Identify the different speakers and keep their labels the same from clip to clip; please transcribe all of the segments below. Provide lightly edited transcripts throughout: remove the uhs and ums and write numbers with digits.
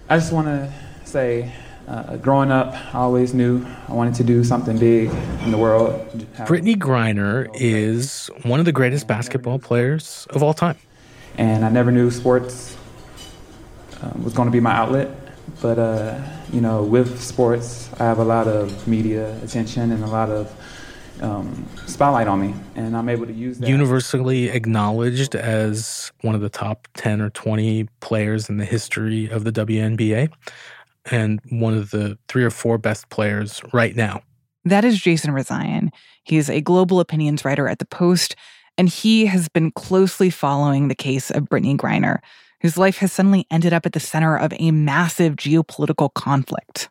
Speaker 1: I just want to say, growing up, I always knew I wanted to do something big in the world.
Speaker 2: Brittney Griner is one of the greatest basketball players of all time.
Speaker 1: And I never knew sports was going to be my outlet. But, with sports, I have a lot of media attention and a lot of spotlight on me, and I'm able to use that.
Speaker 2: Universally acknowledged as one of the top 10 or 20 players in the history of the WNBA, and one of the 3 or 4 best players right now.
Speaker 3: That is Jason Rezaian. He's a global opinions writer at The Post, and he has been closely following the case of Brittney Griner, whose life has suddenly ended up at the center of a massive geopolitical conflict.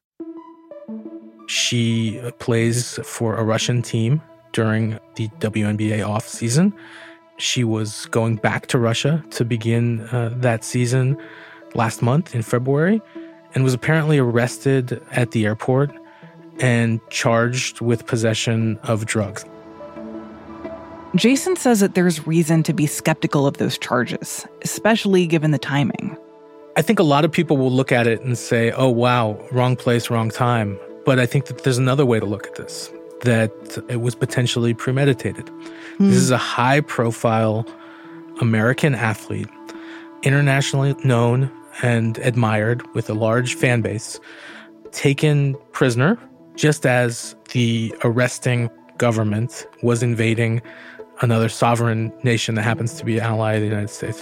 Speaker 2: She plays for a Russian team during the WNBA offseason. She was going back to Russia to begin that season last month in February, and was apparently arrested at the airport and charged with possession of drugs.
Speaker 3: Jason says that there's reason to be skeptical of those charges, especially given the timing.
Speaker 2: I think a lot of people will look at it and say, oh, wow, wrong place, wrong time. But I think that there's another way to look at this, that it was potentially premeditated. This is a high-profile American athlete, internationally known and admired with a large fan base, taken prisoner just as the arresting government was invading another sovereign nation that happens to be an ally of the United States.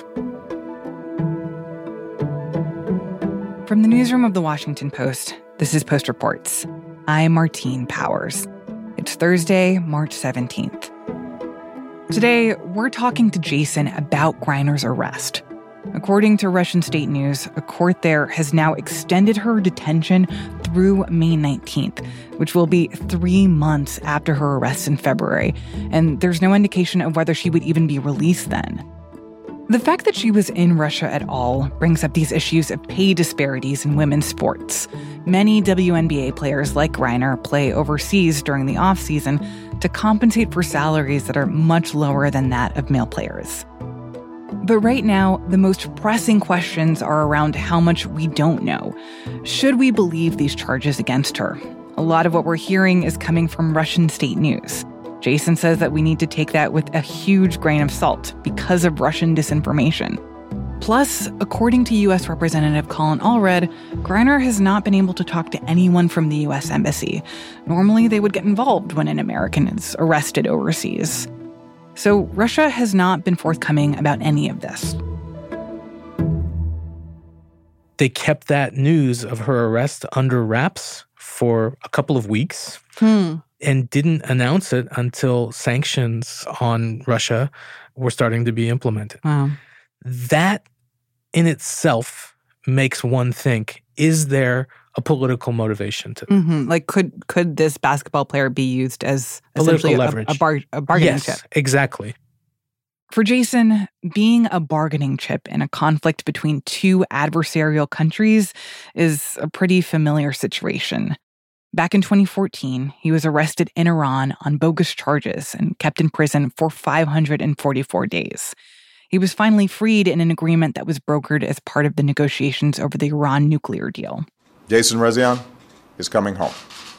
Speaker 3: From the newsroom of The Washington Post, this is Post Reports. I'm Martine Powers. It's Thursday, March 17th. Today, we're talking to Jason about Griner's arrest. According to Russian state news, a court there has now extended her detention through May 19th, which will be 3 months after her arrest in February, and there's no indication of whether she would even be released then. The fact that she was in Russia at all brings up these issues of pay disparities in women's sports. Many WNBA players like Griner play overseas during the off-season to compensate for salaries that are much lower than that of male players. But right now, the most pressing questions are around how much we don't know. Should we believe these charges against her? A lot of what we're hearing is coming from Russian state news. Jason says that we need to take that with a huge grain of salt because of Russian disinformation. Plus, according to U.S. Representative Colin Allred, Griner has not been able to talk to anyone from the U.S. Embassy. Normally, they would get involved when an American is arrested overseas. So Russia has not been forthcoming about any of this.
Speaker 2: They kept that news of her arrest under wraps for a couple of weeks and didn't announce it until sanctions on Russia were starting to be implemented.
Speaker 3: Wow.
Speaker 2: That in itself makes one think, is there a political motivation to this?
Speaker 3: Like, could this basketball player be used as
Speaker 2: political
Speaker 3: essentially
Speaker 2: leverage?
Speaker 3: A bargaining chip?
Speaker 2: Yes, exactly.
Speaker 3: For Jason, being a bargaining chip in a conflict between 2 adversarial countries is a pretty familiar situation. Back in 2014, he was arrested in Iran on bogus charges and kept in prison for 544 days. He was finally freed in an agreement that was brokered as part of the negotiations over the Iran nuclear deal.
Speaker 4: Jason Rezaian is coming home.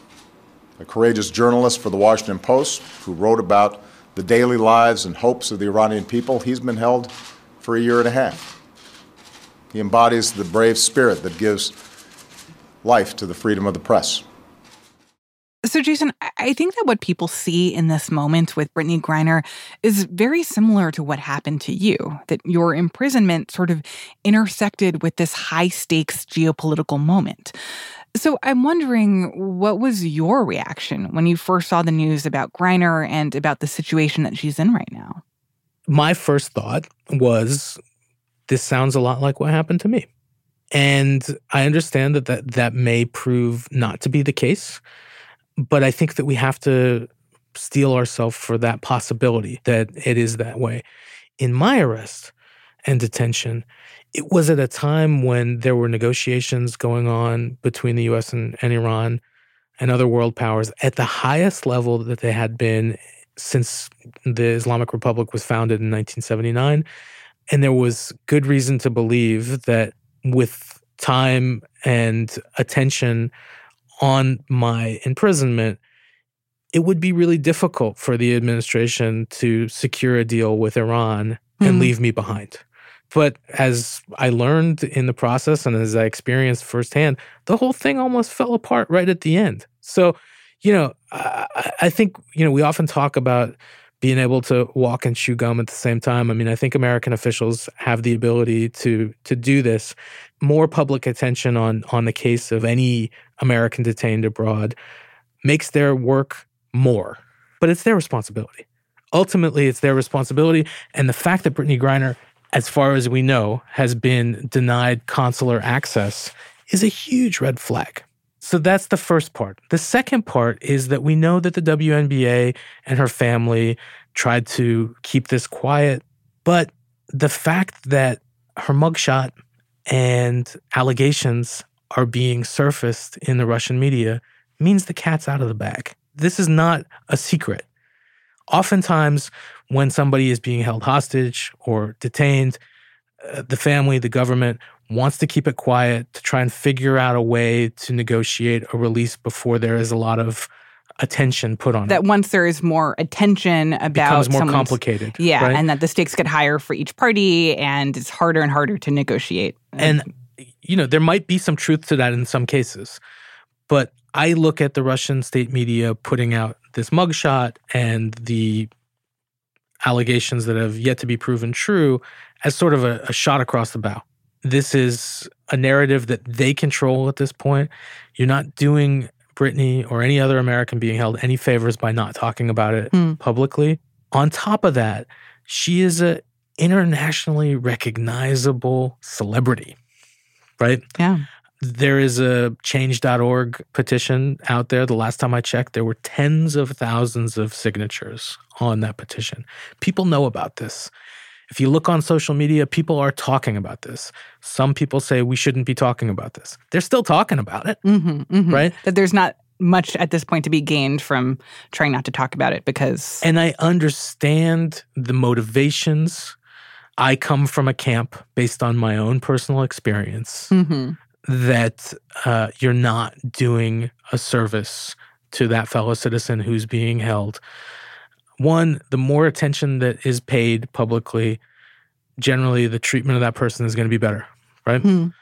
Speaker 4: A courageous journalist for The Washington Post who wrote about the daily lives and hopes of the Iranian people. He's been held for a year and a half. He embodies the brave spirit that gives life to the freedom of the press.
Speaker 3: So, Jason, I think that what people see in this moment with Brittney Griner is very similar to what happened to you, that your imprisonment sort of intersected with this high-stakes geopolitical moment. So I'm wondering, what was your reaction when you first saw the news about Griner and about the situation that she's in right now?
Speaker 2: My first thought was, this sounds a lot like what happened to me. And I understand that may prove not to be the case. But I think that we have to steel ourselves for that possibility that it is that way. In my arrest and detention, it was at a time when there were negotiations going on between the U.S. and Iran and other world powers at the highest level that they had been since the Islamic Republic was founded in 1979. And there was good reason to believe that with time and attention on my imprisonment, it would be really difficult for the administration to secure a deal with Iran and leave me behind. But as I learned in the process and as I experienced firsthand, the whole thing almost fell apart right at the end. So, I think, we often talk about being able to walk and chew gum at the same time. I mean, I think American officials have the ability to do this. More public attention on the case of any American detained abroad makes their work more. But it's their responsibility. Ultimately, it's their responsibility. And the fact that Brittney Griner, as far as we know, has been denied consular access is a huge red flag. So that's the first part. The second part is that we know that the WNBA and her family tried to keep this quiet, but the fact that her mugshot and allegations are being surfaced in the Russian media means the cat's out of the bag. This is not a secret. Oftentimes, when somebody is being held hostage or detained, the family, the government wants to keep it quiet to try and figure out a way to negotiate a release before there is a lot of attention put on it.
Speaker 3: That once there is more attention about
Speaker 2: becomes more complicated.
Speaker 3: Yeah,
Speaker 2: right?
Speaker 3: And that the stakes get higher for each party and it's harder and harder to negotiate.
Speaker 2: And, there might be some truth to that in some cases. But I look at the Russian state media putting out this mugshot and the allegations that have yet to be proven true as sort of a shot across the bow. This is a narrative that they control at this point. You're not doing Brittney or any other American being held any favors by not talking about it publicly. On top of that, she is an internationally recognizable celebrity, right?
Speaker 3: Yeah.
Speaker 2: There is a change.org petition out there. The last time I checked, there were tens of thousands of signatures on that petition. People know about this. If you look on social media, people are talking about this. Some people say we shouldn't be talking about this. They're still talking about it, right?
Speaker 3: That there's not much at this point to be gained from trying not to talk about it because...
Speaker 2: And I understand the motivations. I come from a camp based on my own personal experience that you're not doing a service to that fellow citizen who's being held. One, the more attention that is paid publicly, generally the treatment of that person is going to be better, right?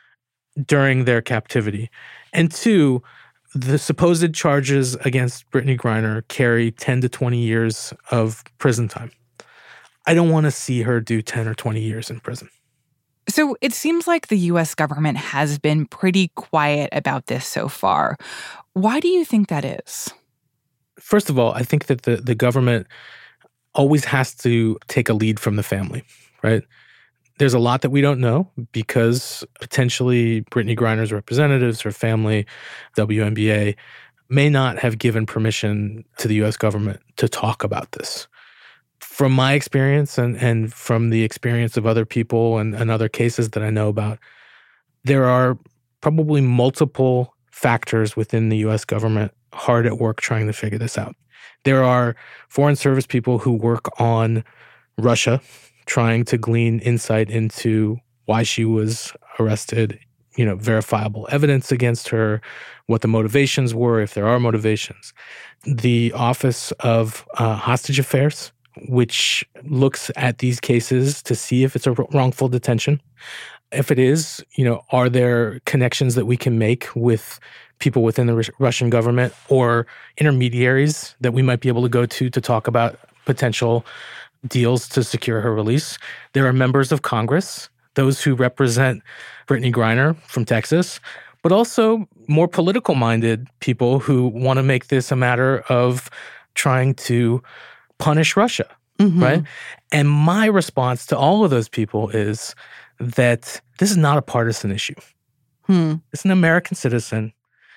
Speaker 2: During their captivity. And two, the supposed charges against Brittney Griner carry 10 to 20 years of prison time. I don't want to see her do 10 or 20 years in prison.
Speaker 3: So it seems like the U.S. government has been pretty quiet about this so far. Why do you think that is?
Speaker 2: First of all, I think that the government always has to take a lead from the family, right? There's a lot that we don't know because potentially Brittney Griner's representatives, her family, WNBA, may not have given permission to the U.S. government to talk about this. From my experience and from the experience of other people and other cases that I know about, there are probably multiple factors within the U.S. government hard at work trying to figure this out. There are Foreign Service people who work on Russia, trying to glean insight into why she was arrested, verifiable evidence against her, what the motivations were, if there are motivations. The Office of Hostage Affairs, which looks at these cases to see if it's a wrongful detention. If it is, are there connections that we can make with people within the Russian government or intermediaries that we might be able to go to talk about potential deals to secure her release? There are members of Congress, those who represent Brittney Griner from Texas, but also more political-minded people who want to make this a matter of trying to punish Russia, right? And my response to all of those people is that this is not a partisan issue. It's an American citizen,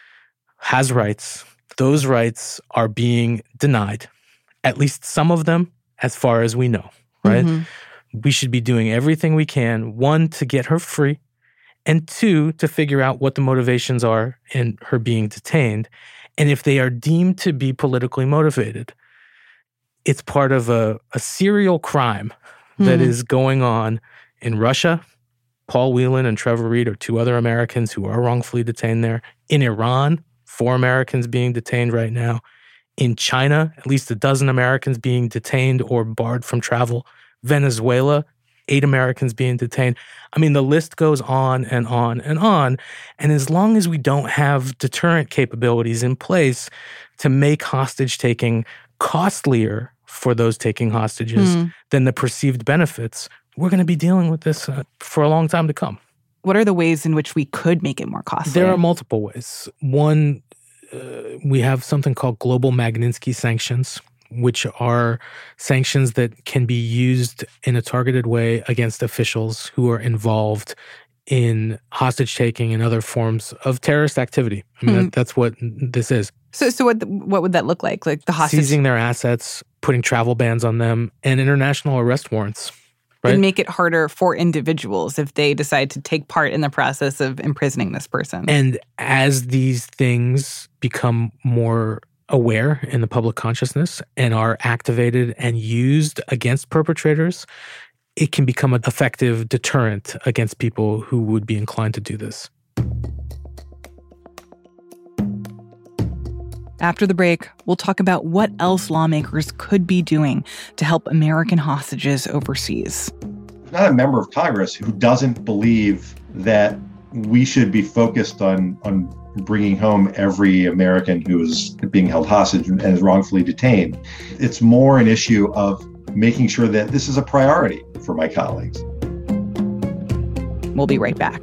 Speaker 2: has rights. Those rights are being denied, at least some of them, as far as we know, right? We should be doing everything we can, one, to get her free, and two, to figure out what the motivations are in her being detained. And if they are deemed to be politically motivated, it's part of a serial crime that is going on in Russia, Paul Whelan and Trevor Reed are 2 other Americans who are wrongfully detained there. In Iran, 4 Americans being detained right now. In China, at least 12 Americans being detained or barred from travel. Venezuela, 8 Americans being detained. I mean, the list goes on and on and on. And as long as we don't have deterrent capabilities in place to make hostage-taking costlier for those taking hostages than the perceived benefits, we're going to be dealing with this for a long time to come.
Speaker 3: What are the ways in which we could make it more costly?
Speaker 2: There are multiple ways. One, we have something called global Magnitsky sanctions, which are sanctions that can be used in a targeted way against officials who are involved in hostage-taking and other forms of terrorist activity. I mean, that's what this is.
Speaker 3: So what would that look like? Like the hostage?
Speaker 2: Seizing their assets, putting travel bans on them, and international arrest warrants. Right?
Speaker 3: And make it harder for individuals if they decide to take part in the process of imprisoning this person.
Speaker 2: And as these things become more aware in the public consciousness and are activated and used against perpetrators, it can become an effective deterrent against people who would be inclined to do this.
Speaker 3: After the break, we'll talk about what else lawmakers could be doing to help American hostages overseas.
Speaker 5: I'm not a member of Congress who doesn't believe that we should be focused on bringing home every American who is being held hostage and is wrongfully detained. It's more an issue of making sure that this is a priority for my colleagues.
Speaker 3: We'll be right back.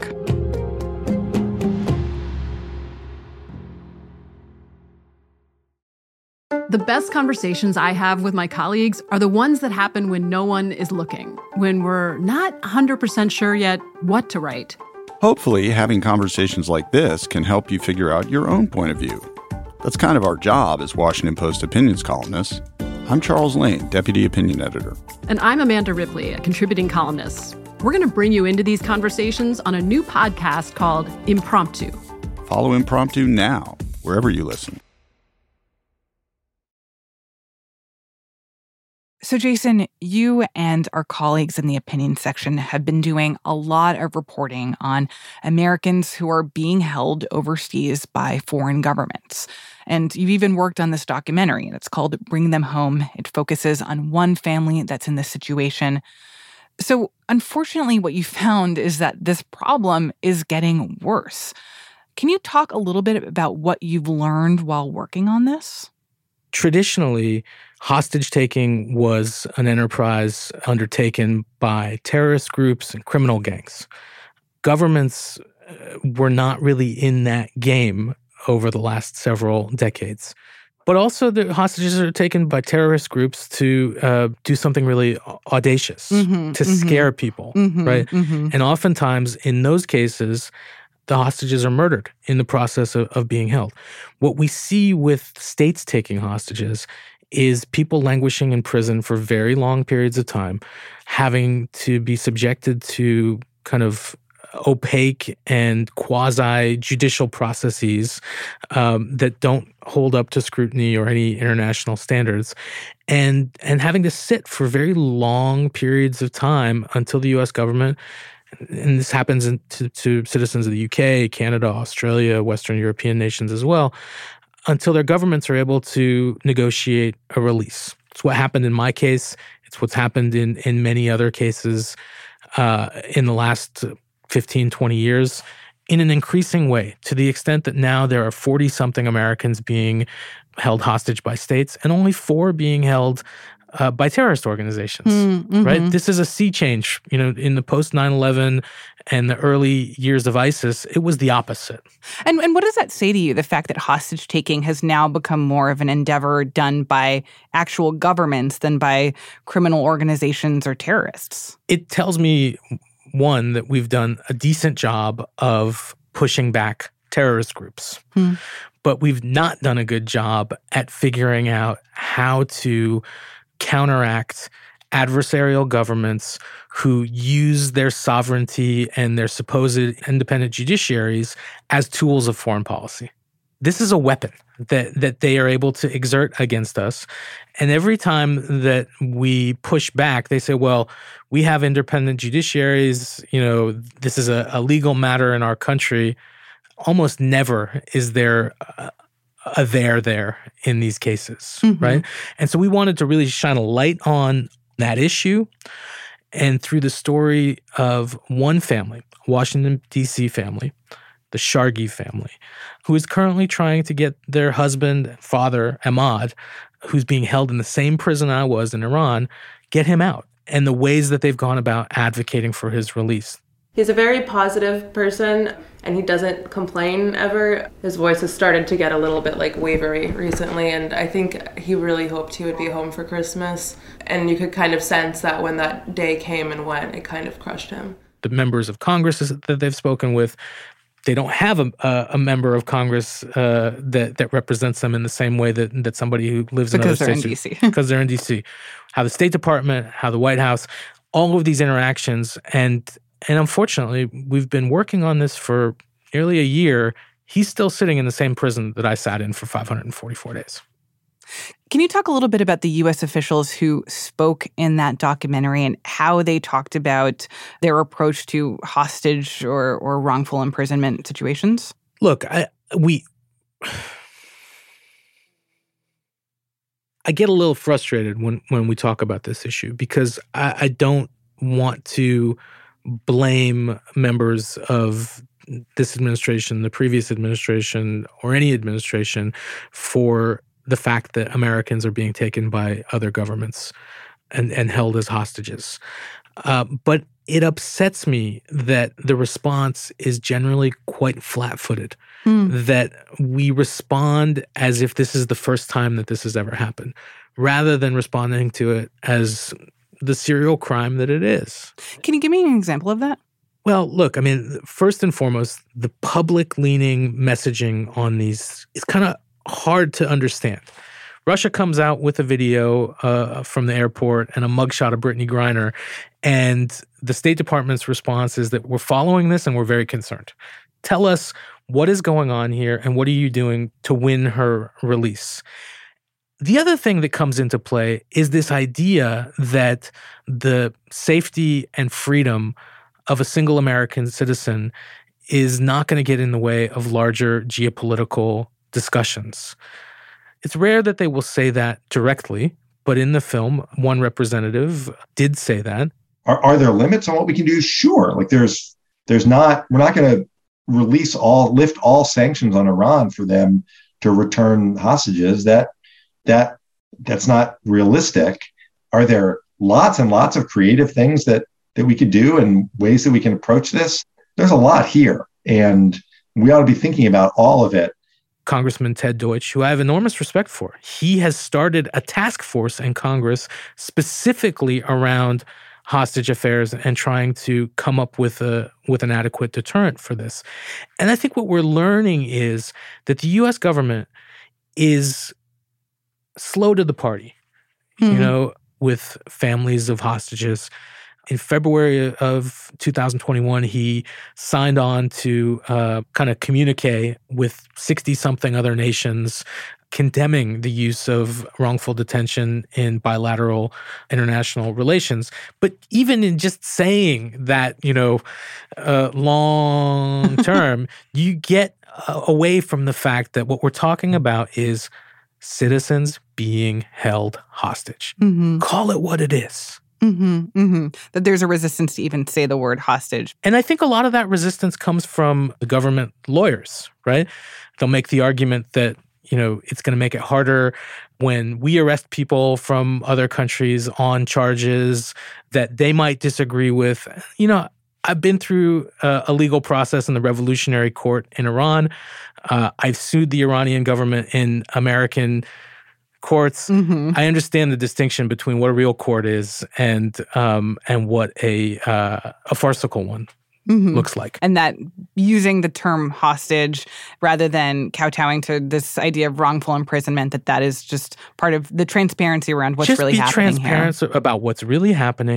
Speaker 6: The best conversations I have with my colleagues are the ones that happen when no one is looking, when we're not 100% sure yet what to write.
Speaker 7: Hopefully, having conversations like this can help you figure out your own point of view. That's kind of our job as Washington Post opinions columnists. I'm Charles Lane, Deputy Opinion Editor.
Speaker 6: And I'm Amanda Ripley, a contributing columnist. We're going to bring you into these conversations on a new podcast called Impromptu.
Speaker 7: Follow Impromptu now, wherever you listen.
Speaker 3: So, Jason, you and our colleagues in the opinion section have been doing a lot of reporting on Americans who are being held overseas by foreign governments. And you've even worked on this documentary, and it's called Bring Them Home. It focuses on one family that's in this situation. So, unfortunately, what you found is that this problem is getting worse. Can you talk a little bit about what you've learned while working on this?
Speaker 2: Traditionally, hostage-taking was an enterprise undertaken by terrorist groups and criminal gangs. Governments were not really in that game over the last several decades. But also the hostages are taken by terrorist groups to do something really audacious, to scare people, right? And oftentimes in those cases, the hostages are murdered in the process of being held. What we see with states taking hostages is people languishing in prison for very long periods of time, having to be subjected to kind of opaque and quasi-judicial processes that don't hold up to scrutiny or any international standards, and having to sit for very long periods of time until the U.S. government, and this happens to citizens of the UK, Canada, Australia, Western European nations as well, until their governments are able to negotiate a release. It's what happened in my case. It's what's happened in many other cases in the last 15, 20 years in an increasing way, to the extent that now there are 40-something Americans being held hostage by states and only 4 being held by terrorist organizations, right? This is a sea change. You know, in the post 9/11 and the early years of ISIS, it was the opposite.
Speaker 3: And what does that say to you, the fact that hostage-taking has now become more of an endeavor done by actual governments than by criminal organizations or terrorists?
Speaker 2: It tells me, one, that we've done a decent job of pushing back terrorist groups. But we've not done a good job at figuring out how to counteract adversarial governments who use their sovereignty and their supposed independent judiciaries as tools of foreign policy. This is a weapon that they are able to exert against us. And every time that we push back, they say, well, we have independent judiciaries. This is a legal matter in our country. Almost never is there a there in these cases, right? And so we wanted to really shine a light on that issue. And through the story of one family, Washington, D.C. family, the Shargi family, who is currently trying to get their husband, father, Ahmad, who's being held in the same prison I was in Iran, get him out, and the ways that they've gone about advocating for his release.
Speaker 8: He's a very positive person, and he doesn't complain ever. His voice has started to get a little bit wavery recently, and I think he really hoped he would be home for Christmas. And you could kind of sense that when that day came and went, it kind of crushed him.
Speaker 2: The members of Congress that they've spoken with, they don't have a member of Congress that represents them in the same way that somebody who lives in other states.
Speaker 3: Because they're in D.C.
Speaker 2: Because they're in D.C. How the State Department, how the White House, all of these interactions. And unfortunately, we've been working on this for nearly a year. He's still sitting in the same prison that I sat in for 544 days.
Speaker 3: Can you talk a little bit about the U.S. officials who spoke in that documentary and how they talked about their approach to hostage or wrongful imprisonment situations?
Speaker 2: Look, I get a little frustrated when we talk about this issue because I don't want to blame members of this administration, the previous administration, or any administration for the fact that Americans are being taken by other governments and held as hostages. But it upsets me that the response is generally quite flat-footed, that we respond as if this is the first time that this has ever happened, rather than responding to it as the serial crime that it is.
Speaker 3: Can you give me an example of that?
Speaker 2: Well, look, I mean, first and foremost, the public-leaning messaging on these is kind of hard to understand. Russia comes out with a video from the airport and a mugshot of Brittany Griner, and the State Department's response is that we're following this and we're very concerned. Tell us what is going on here and what are you doing to win her release? The other thing that comes into play is this idea that the safety and freedom of a single American citizen is not going to get in the way of larger geopolitical discussions. It's rare that they will say that directly, but in the film, one representative did say that.
Speaker 5: Are there limits on what we can do? Sure. There's not, we're not going to lift all sanctions on Iran for them to return hostages. That's not realistic. Are there lots and lots of creative things that we could do and ways that we can approach this? There's a lot here, and we ought to be thinking about all of it.
Speaker 2: Congressman Ted Deutsch, who I have enormous respect for, he has started a task force in Congress specifically around hostage affairs and trying to come up with an adequate deterrent for this. And I think what we're learning is that the U.S. government is slow to the party, with families of hostages. In February of 2021, he signed on to kind of communique with 60-something other nations condemning the use of wrongful detention in bilateral international relations. But even in just saying that, long term, you get away from the fact that what we're talking about is citizens being held hostage. Mm-hmm. Call it what it is.
Speaker 3: Mm-hmm, mm-hmm. That there's a resistance to even say the word hostage.
Speaker 2: And I think a lot of that resistance comes from the government lawyers, right? They'll make the argument that, it's going to make it harder when we arrest people from other countries on charges that they might disagree with. I've been through a legal process in the Revolutionary Court in Iran. I've sued the Iranian government in American courts. Mm-hmm. I understand the distinction between what a real court is and what a farcical one looks like.
Speaker 3: And that using the term hostage rather than kowtowing to this idea of wrongful imprisonment, that is just part of the transparency around what's really happening here.
Speaker 2: Just be transparent about what's really happening.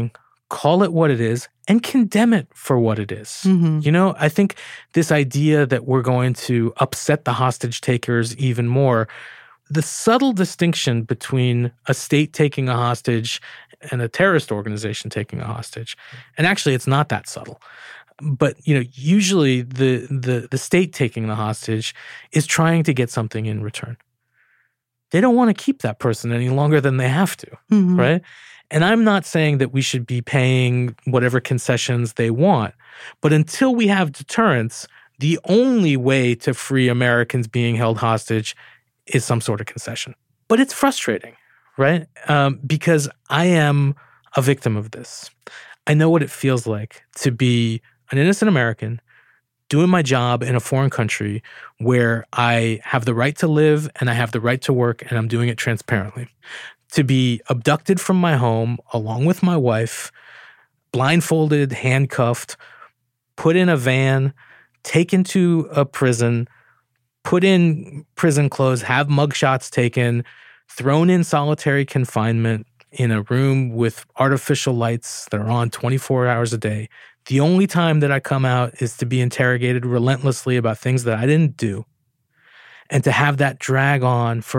Speaker 2: call it what it is, and condemn it for what it is.
Speaker 3: Mm-hmm.
Speaker 2: You know, I think this idea that we're going to upset the hostage takers even more, the subtle distinction between a state taking a hostage and a terrorist organization taking a hostage, and actually it's not that subtle. But, you know, usually the state taking the hostage is trying to get something in return. They don't want to keep that person any longer than they have to,
Speaker 3: Mm-hmm.
Speaker 2: right? And I'm not saying that we should be paying whatever concessions they want. But until we have deterrence, the only way to free Americans being held hostage is some sort of concession. But it's frustrating, right? Because I am a victim of this. I know what it feels like to be an innocent American doing my job in a foreign country where I have the right to live and I have the right to work and I'm doing it transparently. To be abducted from my home along with my wife, blindfolded, handcuffed, put in a van, taken to a prison, put in prison clothes, have mugshots taken, thrown in solitary confinement in a room with artificial lights that are on 24 hours a day. The only time that I come out is to be interrogated relentlessly about things that I didn't do. And to have that drag on for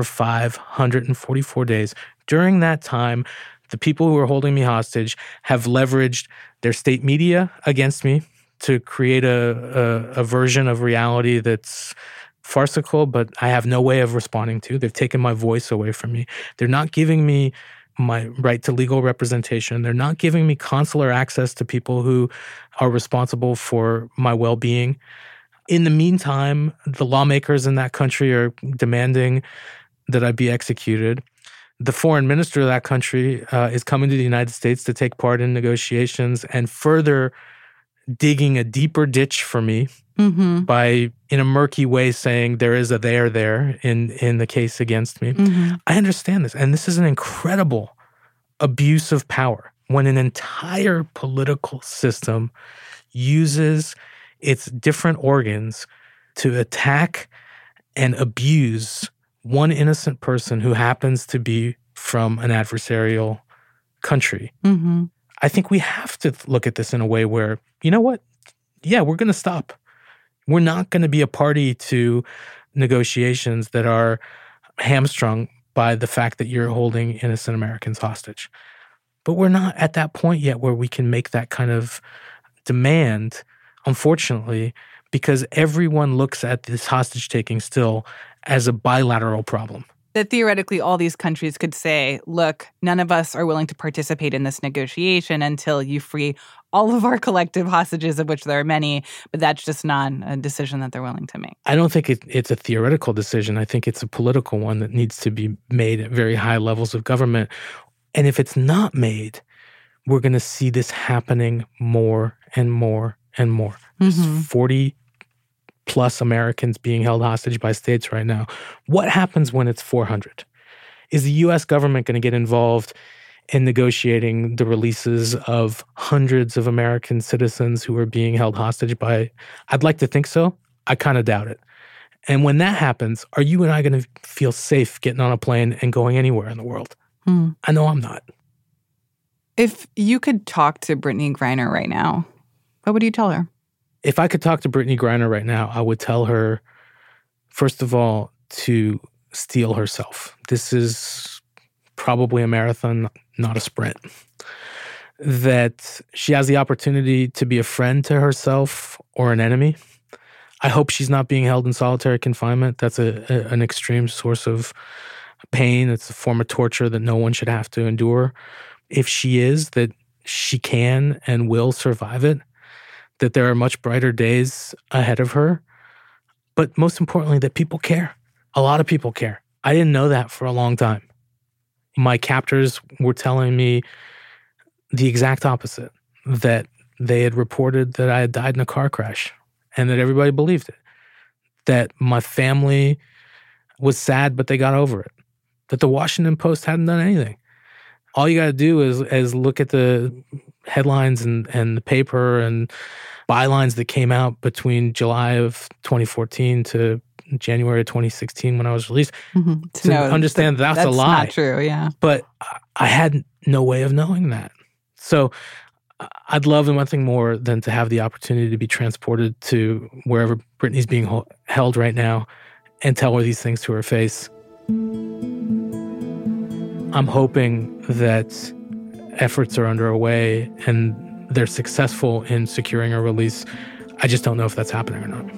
Speaker 2: 544 days. During that time, the people who are holding me hostage have leveraged their state media against me to create a version of reality that's farcical, but I have no way of responding to. They've taken my voice away from me. They're not giving me my right to legal representation. They're not giving me consular access to people who are responsible for my well-being. In the meantime, the lawmakers in that country are demanding that I be executed. The foreign minister of that country is coming to the United States to take part in negotiations and further digging a deeper ditch for me
Speaker 3: Mm-hmm.
Speaker 2: by, in a murky way, saying there is a there in the case against me.
Speaker 3: Mm-hmm.
Speaker 2: I understand this. And this is an incredible abuse of power when an entire political system uses its different organs to attack and abuse one innocent person who happens to be from an adversarial country.
Speaker 3: Mm-hmm.
Speaker 2: I think we have to look at this in a way where, you know what? Yeah, we're going to stop. We're not going to be a party to negotiations that are hamstrung by the fact that you're holding innocent Americans hostage. But we're not at that point yet where we can make that kind of demand, unfortunately, because everyone looks at this hostage taking still as a bilateral problem.
Speaker 3: That theoretically all these countries could say, look, none of us are willing to participate in this negotiation until you free all of our collective hostages, of which there are many, but that's just not a decision that they're willing to make.
Speaker 2: I don't think it's a theoretical decision. I think it's a political one that needs to be made at very high levels of government. And if it's not made, we're going to see this happening more and more and more. There's 40 plus Americans being held hostage by states right now. What happens when it's 400? Is the U.S. government going to get involved in negotiating the releases of hundreds of American citizens who are being held hostage by? I'd like to think so. I kind of doubt it. And when that happens, are you and I going to feel safe getting on a plane and going anywhere in the world? I know I'm not.
Speaker 3: If you could talk to Brittany Griner right now, what would you tell her?
Speaker 2: If I could talk to Brittany Griner right now, I would tell her, first of all, to steel herself. This is probably a marathon, not a sprint. That she has the opportunity to be a friend to herself or an enemy. I hope she's not being held in solitary confinement. That's an extreme source of pain. It's a form of torture that no one should have to endure. If she is, that she can and will survive it. That there are much brighter days ahead of her. But most importantly, that people care. A lot of people care. I didn't know that for a long time. My captors were telling me the exact opposite, that they had reported that I had died in a car crash and that everybody believed it. That my family was sad, but they got over it. That the Washington Post hadn't done anything. All you got to do is look at the headlines and the paper and bylines that came out between July of 2014 to January of 2016 when I was released to understand that's a lie.
Speaker 3: That's not true, yeah.
Speaker 2: But I had no way of knowing that. So I'd love nothing more than to have the opportunity to be transported to wherever Britney's being held right now and tell her these things to her face. I'm hoping that efforts are underway and they're successful in securing her release. I just don't know if that's happening or not.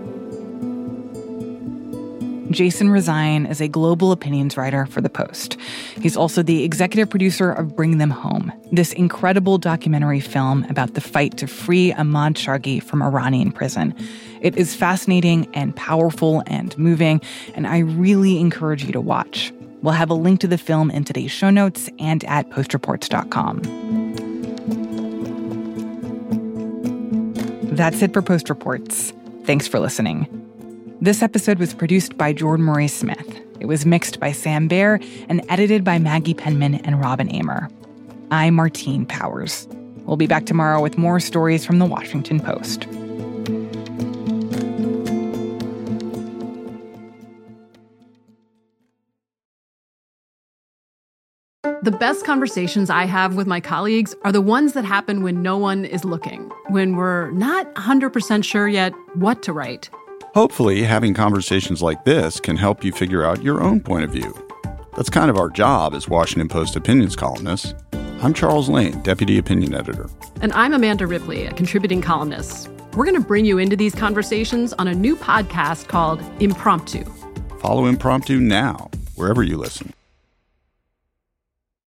Speaker 3: Jason Rezaian is a global opinions writer for The Post. He's also the executive producer of Bring Them Home, this incredible documentary film about the fight to free Ahmad Shargi from Iranian prison. It is fascinating and powerful and moving, and I really encourage you to watch. We'll have a link to the film in today's show notes and at postreports.com. That's it for Post Reports. Thanks for listening. This episode was produced by Jordan Maurice Smith. It was mixed by Sam Baer and edited by Maggie Penman and Robin Amer. I'm Martine Powers. We'll be back tomorrow with more stories from The Washington Post.
Speaker 6: The best conversations I have with my colleagues are the ones that happen when no one is looking, when we're not 100% sure yet what to write.
Speaker 7: Hopefully, having conversations like this can help you figure out your own point of view. That's kind of our job as Washington Post opinions columnists. I'm Charles Lane, Deputy Opinion Editor.
Speaker 6: And I'm Amanda Ripley, a contributing columnist. We're going to bring you into these conversations on a new podcast called Impromptu.
Speaker 7: Follow Impromptu now, wherever you listen.